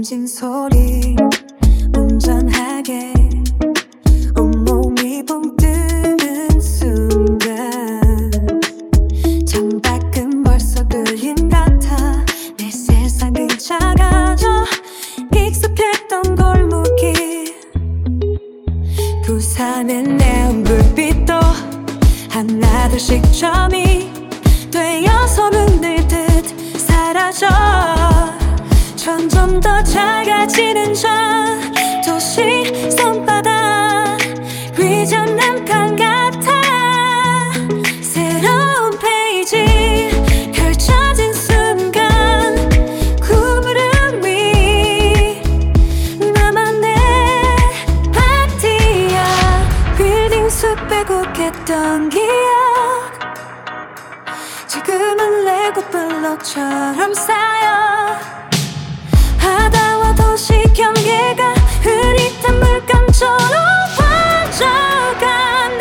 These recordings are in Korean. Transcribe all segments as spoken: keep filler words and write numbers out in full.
엔진 소리 운전하게 온몸이 붕 뜨는 순간 창밖은 벌써 그림 같아. 내 세상은 작아져 익숙했던 골목길. 부산의 네온 불빛도 하나둘씩 점이 되어서 물들듯 사라져. 점점 더 작아지는 저 도시 손바닥 위저 남강 같아. 새로운 페이지 펼쳐진 순간 구름 위 나만의 파티야. 빌딩 숲에 굽겠던 기억 지금은 레고 블록처럼 쌓여. 바다와 도시 경계가 흐릿한 물감처럼 번져가네.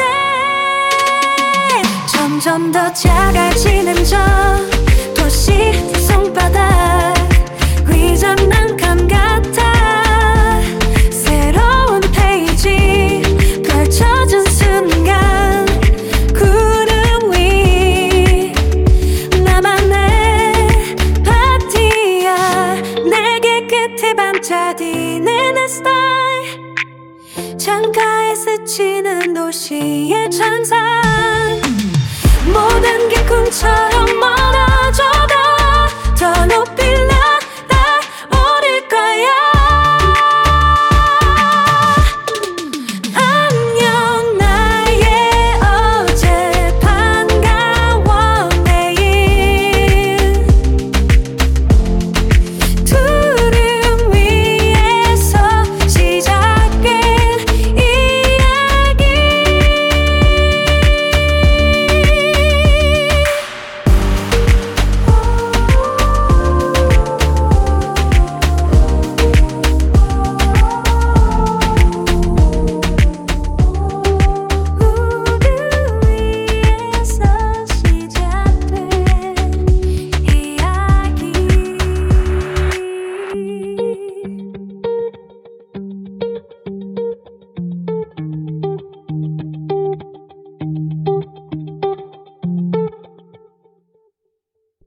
점점 더 작아지는 저 도시 손바닥 위저 난감 같아. 새로운 페이지 펼쳐진 순간 구름 위 나만의 파티야. 내게 끝에 반짝이는 내 스타일 창가에 스치는 도시의 찬상. 모든 게 꿈처럼 멀어